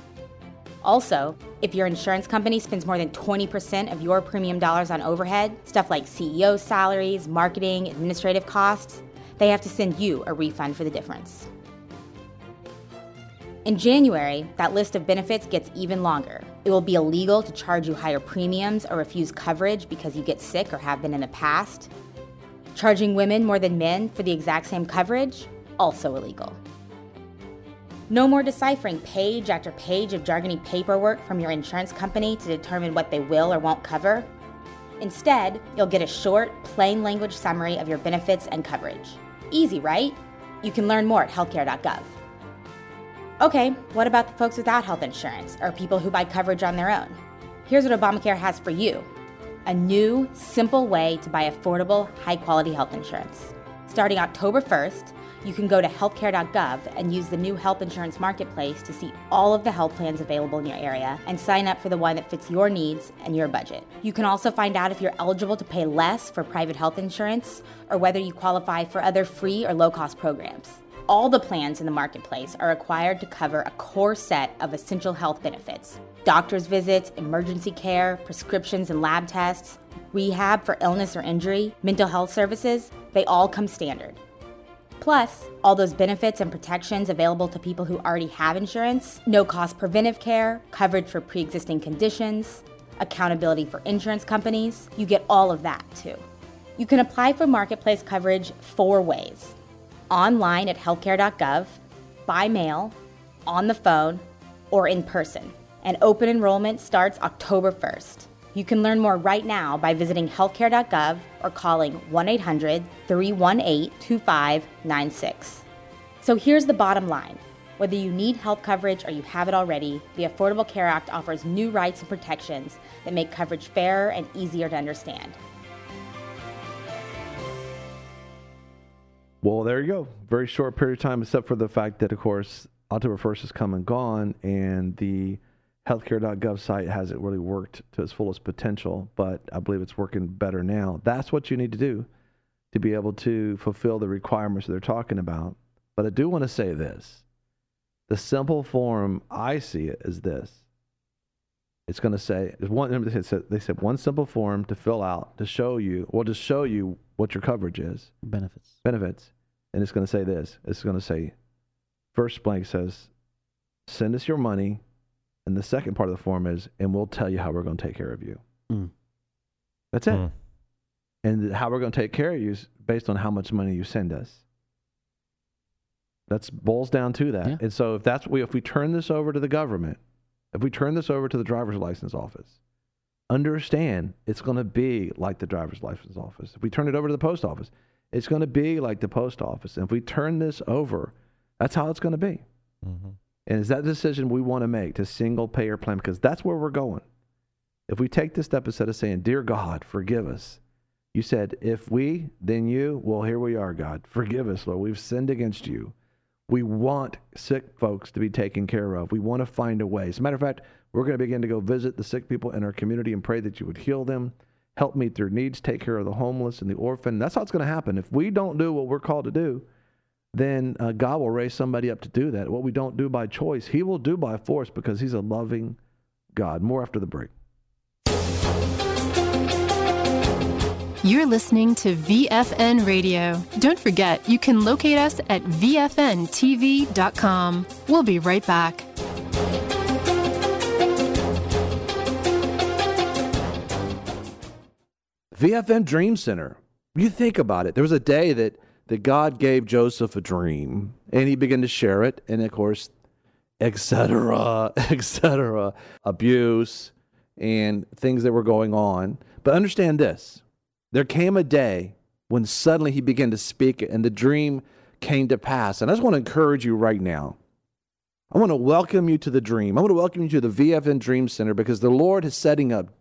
Also, if your insurance company spends more than 20% of your premium dollars on overhead, stuff like CEO salaries, marketing, administrative costs, they have to send you a refund for the difference. In January, that list of benefits gets even longer. It will be illegal to charge you higher premiums or refuse coverage because you get sick or have been in the past. Charging women more than men for the exact same coverage, also illegal. No more deciphering page after page of jargony paperwork from your insurance company to determine what they will or won't cover. Instead, you'll get a short, plain language summary of your benefits and coverage. Easy, right? You can learn more at healthcare.gov. Okay, what about the folks without health insurance or people who buy coverage on their own? Here's what Obamacare has for you. A new, simple way to buy affordable, high-quality health insurance. Starting October 1st, you can go to healthcare.gov and use the new health insurance marketplace to see all of the health plans available in your area and sign up for the one that fits your needs and your budget. You can also find out if you're eligible to pay less for private health insurance or whether you qualify for other free or low-cost programs. All the plans in the marketplace are required to cover a core set of essential health benefits: doctor's visits, emergency care, prescriptions and lab tests, rehab for illness or injury, mental health services. They all come standard. Plus, all those benefits and protections available to people who already have insurance, no-cost preventive care, coverage for pre-existing conditions, accountability for insurance companies, you get all of that too. You can apply for marketplace coverage 4 ways: online at healthcare.gov, by mail, on the phone, or in person. And open enrollment starts October 1st. You can learn more right now by visiting healthcare.gov or calling 1-800-318-2596. So here's the bottom line. Whether you need health coverage or you have it already, the Affordable Care Act offers new rights and protections that make coverage fairer and easier to understand. Well, there you go. Very short period of time, except for the fact that, of course, October 1st is come and gone, and the healthcare.gov site hasn't really worked to its fullest potential, but I believe it's working better now. That's what you need to do to be able to fulfill the requirements that they're talking about. But I do want to say this. The simple form, I see it as this. It's going to say, they said one simple form to fill out to show you what your coverage is. Benefits. And it's going to say this. It's going to say, first blank says, send us your money. And the second part of the form is, and we'll tell you how we're going to take care of you. That's it. And how we're going to take care of you is based on how much money you send us. That boils down to that. Yeah. And so if we turn this over to the government, if we turn this over to the driver's license office, understand it's going to be like the driver's license office. If we turn it over to the post office, it's going to be like the post office. And if we turn this over, that's how it's going to be. And is that decision we want to make to single payer plan? Because that's where we're going. If we take this step instead of saying, dear God, forgive us. You said, if we, then you. Well, here we are, God. Forgive us, Lord. We've sinned against you. We want sick folks to be taken care of. We want to find a way. As a matter of fact, we're going to begin to go visit the sick people in our community and pray that you would heal them, help meet their needs, take care of the homeless and the orphan. That's how it's going to happen. If we don't do what we're called to do, then God will raise somebody up to do that. What we don't do by choice, he will do by force because he's a loving God. More after the break. You're listening to VFN Radio. Don't forget, you can locate us at VFNTV.com. We'll be right back. VFN Dream Center. You think about it. There was a day that God gave Joseph a dream, and he began to share it, and of course, etc., abuse, and things that were going on. But understand this. There came a day when suddenly he began to speak it, and the dream came to pass. And I just want to encourage you right now. I want to welcome you to the dream. I want to welcome you to the VFN Dream Center because the Lord is setting up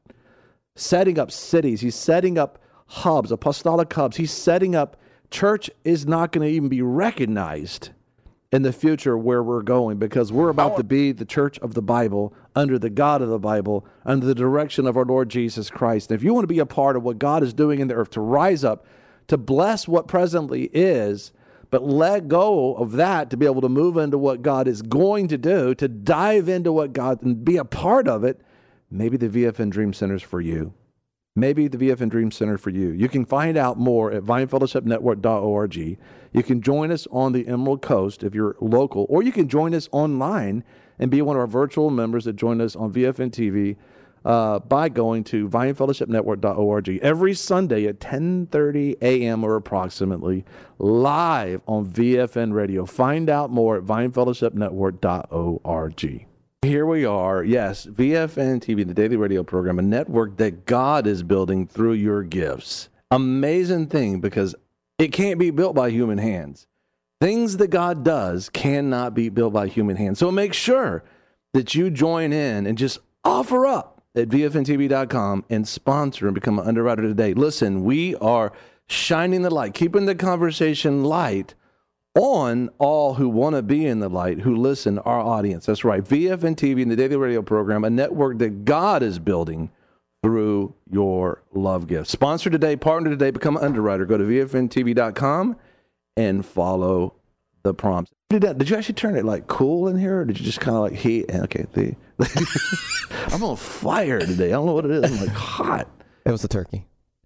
cities. He's setting up hubs, apostolic hubs. He's setting up. Church is not going to even be recognized in the future where we're going because we're about to be the church of the Bible, under the God of the Bible, under the direction of our Lord Jesus Christ. And if you want to be a part of what God is doing in the earth, to rise up, to bless what presently is, but let go of that to be able to move into what God is going to do, to dive into what God and be a part of it, maybe the VFN Dream Center is for you. Maybe the VFN Dream Center for you. You can find out more at vinefellowshipnetwork.org. You can join us on the Emerald Coast if you're local, or you can join us online and be one of our virtual members that join us on VFN TV by going to vinefellowshipnetwork.org every Sunday at 10:30 a.m. or approximately, live on VFN Radio. Find out more at vinefellowshipnetwork.org. Here we are, yes, VFN TV, the daily radio program, a network that God is building through your gifts. Amazing thing, because it can't be built by human hands. Things that God does cannot be built by human hands. So make sure that you join in and just offer up at VFNTV.com and sponsor and become an underwriter today. Listen, we are shining the light, keeping the conversation light on all who want to be in the light, who listen, our audience. That's right. VFN TV and the daily radio program, a network that God is building through your love gift. Sponsor today, partner today, become an underwriter. Go to VFNTV.com and follow the prompts. Did you actually turn it like cool in here, or did you just kind of like heat? Okay, I'm on fire today. I don't know what it is. I'm like hot. It was the turkey.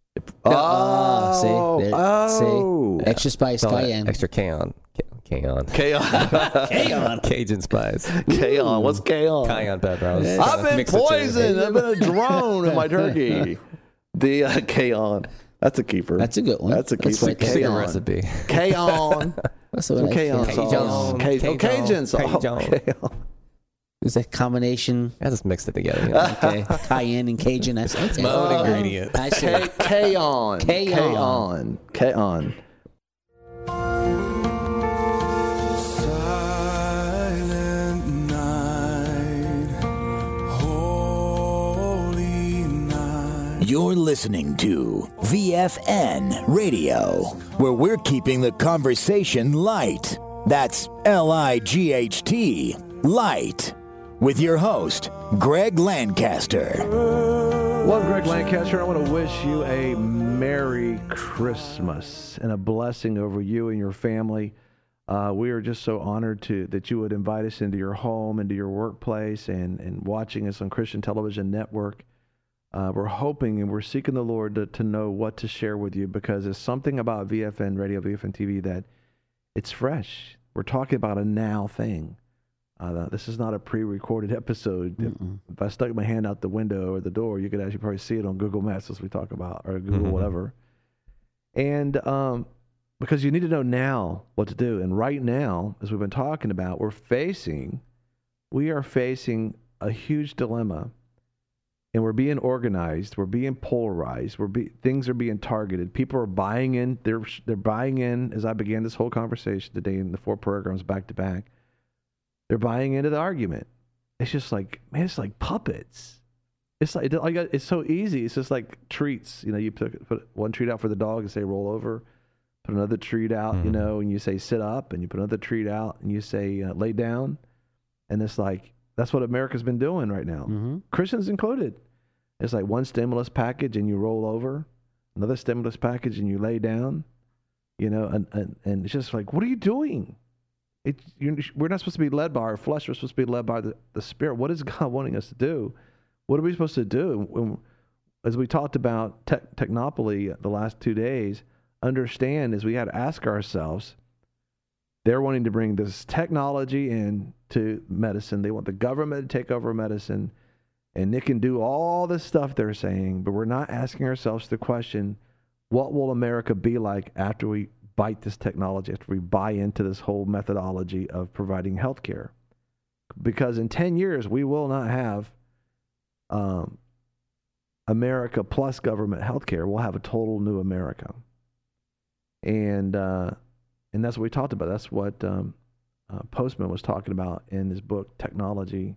See, extra spice, cayenne, extra Cayenne. Cayenne. Cajun spice. Cayenne. What's cayenne? Cayenne pepper. I've been poisoned. I've been a drone in my turkey. The cayenne. That's a keeper. That's a good one. That's a keeper. That's a recipe. Cayenne. Some cayenne sauce. Cajun sauce. Is that combination? I just mixed it together. You know? Okay. Cayenne and Cajun. That's okay. my own ingredient. Cayenne. Silent night, holy night. You're listening to VFN Radio, where we're keeping the conversation light. That's L-I-G-H-T, light. With your host, Greg Lancaster. Well, I'm Greg Lancaster. I want to wish you a Merry Christmas and a blessing over you and your family. We are just so honored that you would invite us into your home, into your workplace, and watching us on Christian Television Network. We're hoping and we're seeking the Lord to know what to share with you, because there's something about VFN Radio, VFN TV, that it's fresh. We're talking about a now thing. This is not a pre-recorded episode. If I stuck my hand out the window or the door, you could actually probably see it on Google Maps as we talk about, or Google whatever. And because you need to know now what to do. And right now, as we've been talking about, we are facing a huge dilemma. And we're being organized. We're being polarized. Things are being targeted. People are buying in. They're buying in. As I began this whole conversation today in the 4 programs back to back, they're buying into the argument. It's just like, man, it's like puppets. It's like it's so easy. It's just like treats. You put one treat out for the dog and say roll over. Put another treat out, and you say sit up, and you put another treat out and you say lay down, and it's like. That's what America's been doing right now, Christians included. It's like one stimulus package and you roll over, another stimulus package and you lay down, and it's just like, what are you doing? We're not supposed to be led by our flesh. We're supposed to be led by the Spirit. What is God wanting us to do? What are we supposed to do? As we talked about Technopoly the last 2 days, understand is we got to ask ourselves, they're wanting to bring this technology into medicine. They want the government to take over medicine, and it can do all this stuff they're saying, but we're not asking ourselves the question, what will America be like after we bite this technology, after we buy into this whole methodology of providing health care? Because in 10 years, we will not have America plus government health care. We'll have a total new America. And that's what we talked about. That's what Postman was talking about in his book, Technopoly,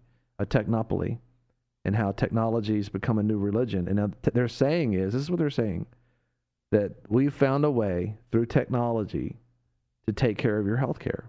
and how technology has become a new religion. And now they're saying this is what they're saying, that we've found a way through technology to take care of your health care.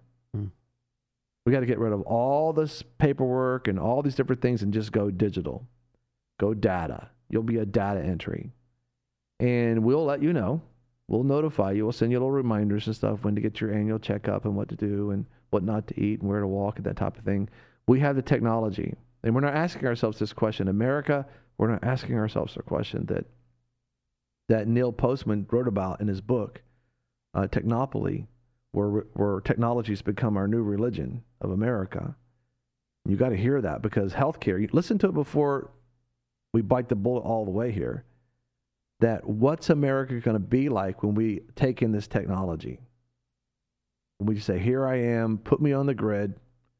We got to get rid of all this paperwork and all these different things and just go digital. Go data. You'll be a data entry. And we'll let you know. We'll notify you. We'll send you little reminders and stuff when to get your annual checkup and what to do and what not to eat and where to walk and that type of thing. We have the technology. And we're not asking ourselves this question. America, we're not asking ourselves the question that Neil Postman wrote about in his book, Technopoly, where technology's become our new religion of America. You got to hear that, because healthcare, listen to it before we bite the bullet all the way here. That what's America going to be like when we take in this technology? When we say, here I am, put me on the grid,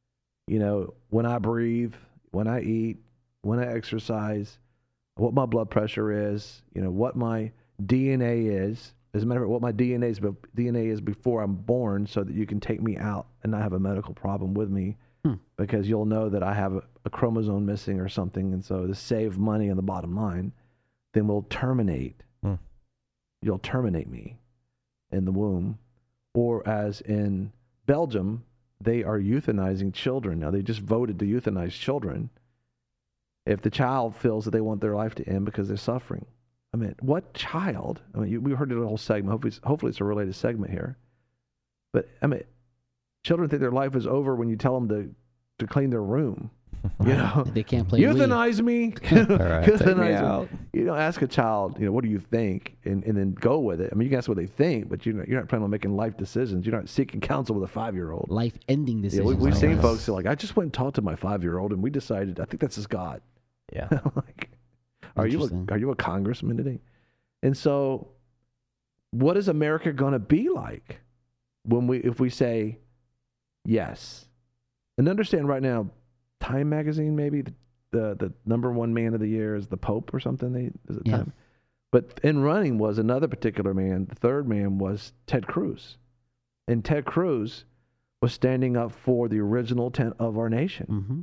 when I breathe, when I eat, when I exercise, what my blood pressure is, what my DNA is. As a matter of fact, what my DNA is before I'm born, so that you can take me out and not have a medical problem with me, because you'll know that I have a chromosome missing or something. And so to save money on the bottom line, then we'll terminate. You'll terminate me in the womb. Or as in Belgium, they are euthanizing children. Now, they just voted to euthanize children if the child feels that they want their life to end because they're suffering. I mean, what child? I mean, we heard it in a whole segment. Hopefully it's a related segment here. But, I mean, children think their life is over when you tell them to clean their room. They can't play euthanize me. Right, Euthanize me. You don't ask a child, what do you think, and then go with it. I mean, you can ask what they think, but you're not planning on making life decisions. You're not seeking counsel with a 5-year-old. Life-ending decisions. Yeah, we've seen folks who are like, I just went and talked to my 5-year-old, and we decided, I think that's his God. Yeah. Like, are you a congressman today? And so, what is America going to be like if we say yes? And understand right now, Time magazine, maybe the number one man of the year is the Pope or something. Time? But in running was another particular man. The third man was Ted Cruz, and Ted Cruz was standing up for the original intent of our nation.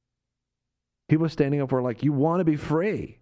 He was standing up for, like, you want to be free.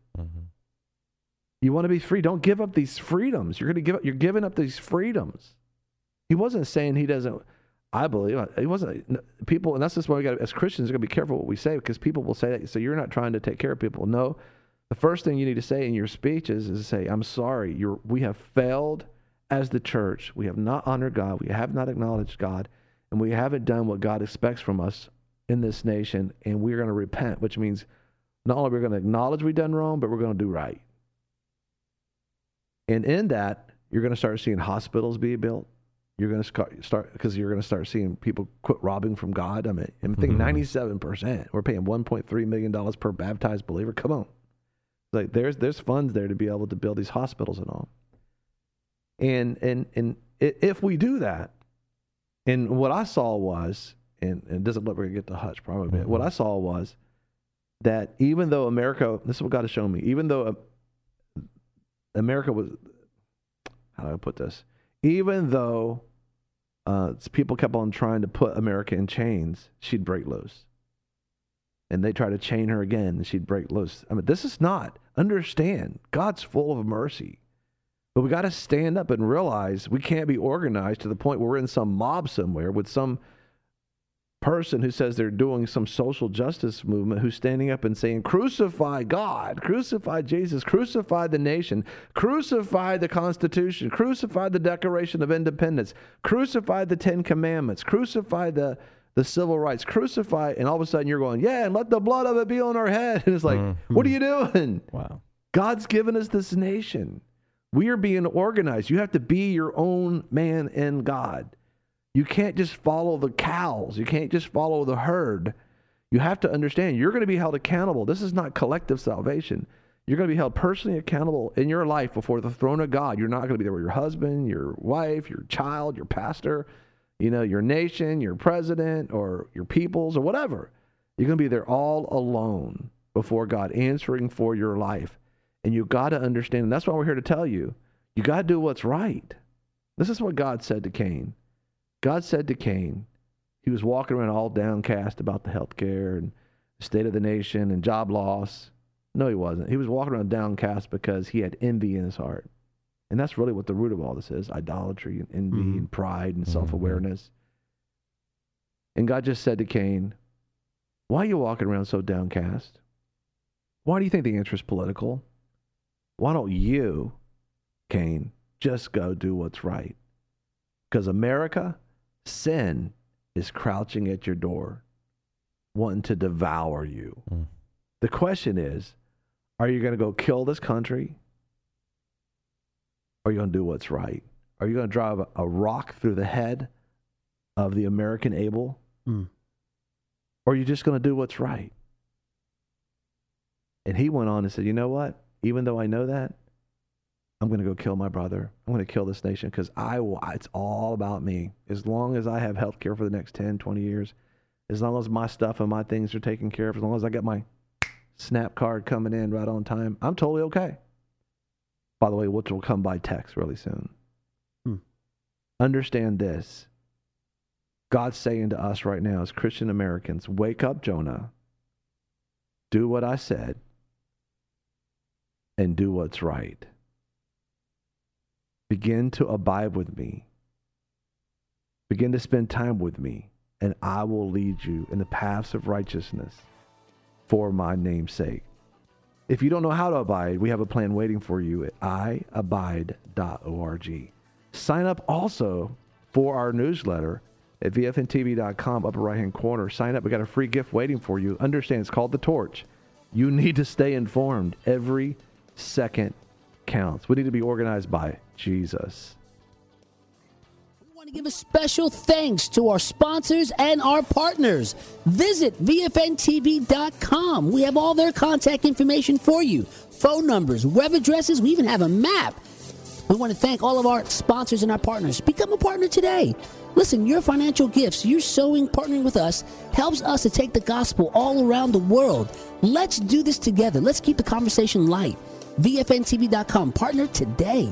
You want to be free. Don't give up these freedoms. You're giving up these freedoms. He wasn't saying he doesn't. I believe it wasn't people, and that's just why we got, as Christians, we got to be careful what we say, because people will say that. So you're not trying to take care of people. No, the first thing you need to say in your speech is to say, "I'm sorry. We have failed as the church. We have not honored God. We have not acknowledged God, and we haven't done what God expects from us in this nation. And we're going to repent, which means not only we're going to acknowledge we've done wrong, but we're going to do right. And in that, you're going to start seeing hospitals be built. you're going to start because you're going to start seeing people quit robbing from God. I mean, I think 97%. We're paying $1.3 million per baptized believer. Come on, like there's funds there to be able to build these hospitals and all. And if we do that, and what I saw was, and it doesn't look like we're going to get to Hutch probably. What I saw was that even though America, this is what God has shown me, even though America was, how do I put this? Even though people kept on trying to put America in chains, she'd break loose. And they try to chain her again, and she'd break loose. I mean, this is not, understand, God's full of mercy. But we got to stand up and realize we can't be organized to the point where we're in some mob somewhere with some person who says they're doing some social justice movement who's standing up and saying, crucify God, crucify Jesus, crucify the nation, crucify the Constitution, crucify the Declaration of Independence, crucify the Ten Commandments, crucify the civil rights, crucify, and all of a sudden you're going, yeah, and let the blood of it be on our head. And it's like, what are you doing? Wow. God's given us this nation. We are being organized. You have to be your own man in God. You can't just follow the cows. You can't just follow the herd. You have to understand you're going to be held accountable. This is not collective salvation. You're going to be held personally accountable in your life before the throne of God. You're not going to be there with your husband, your wife, your child, your pastor, your nation, your president, or your peoples, or whatever. You're going to be there all alone before God, answering for your life. And you got to understand, and that's why we're here to tell you, you got to do what's right. This is what God said to Cain. God said to Cain, he was walking around all downcast about the health care and the state of the nation and job loss. No, he wasn't. He was walking around downcast because he had envy in his heart. And that's really what the root of all this is, idolatry and envy and pride and self-awareness. And God just said to Cain, why are you walking around so downcast? Why do you think the answer is political? Why don't you, Cain, just go do what's right? Because America, sin is crouching at your door, wanting to devour you. The question is, are you going to go kill this country? Or are you going to do what's right? Are you going to drive a rock through the head of the American Abel? Or are you just going to do what's right? And he went on and said, you know what? Even though I know that, I'm going to go kill my brother. I'm going to kill this nation because it's all about me. As long as I have health care for the next 10, 20 years, as long as my stuff and my things are taken care of, as long as I get my SNAP card coming in right on time, I'm totally okay. By the way, which will come by text really soon. Understand this. God's saying to us right now as Christian Americans, wake up, Jonah. Do what I said. And do what's right. Begin to abide with me. Begin to spend time with me, and I will lead you in the paths of righteousness for my name's sake. If you don't know how to abide, we have a plan waiting for you at iabide.org. Sign up also for our newsletter at vfntv.com, upper right-hand corner. Sign up. We got a free gift waiting for you. Understand, it's called The Torch. You need to stay informed. Every second counts. We need to be organized by Jesus. We want to give a special thanks to our sponsors and our partners. Visit VFNTV.com. We have all their contact information for you. Phone numbers, web addresses. We even have a map. We want to thank all of our sponsors and our partners. Become a partner today. Listen, your financial gifts, your sowing, partnering with us, helps us to take the gospel all around the world. Let's do this together. Let's keep the conversation light. VFNTV.com. Partner today.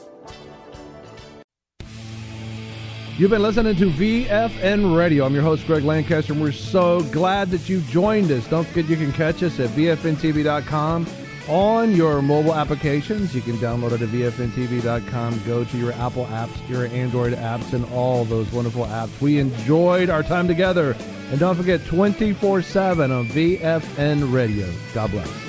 You've been listening to VFN Radio. I'm your host, Greg Lancaster, and we're so glad that you joined us. Don't forget you can catch us at VFNTV.com on your mobile applications. You can download it at VFNTV.com. Go to your Apple apps, your Android apps, and all those wonderful apps. We enjoyed our time together. And don't forget, 24/7 on VFN Radio. God bless.